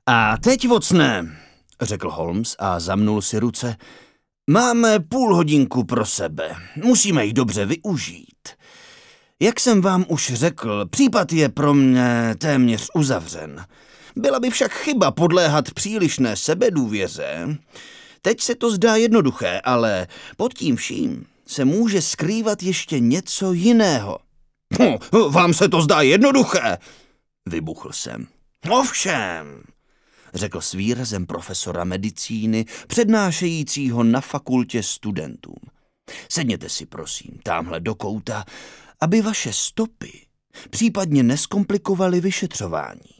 A teď, Watsone, řekl Holmes a zamnul si ruce. Máme půl hodinku pro sebe. Musíme ji dobře využít. Jak jsem vám už řekl, případ je pro mě téměř uzavřen. Byla by však chyba podléhat přílišné sebedůvěře. Teď se to zdá jednoduché, ale pod tím vším se může skrývat ještě něco jiného. Vám se to zdá jednoduché, vybuchl jsem. Ovšem, řekl s výrazem profesora medicíny, přednášejícího na fakultě studentům. Sedněte si, prosím, támhle do kouta, aby vaše stopy případně neskomplikovaly vyšetřování.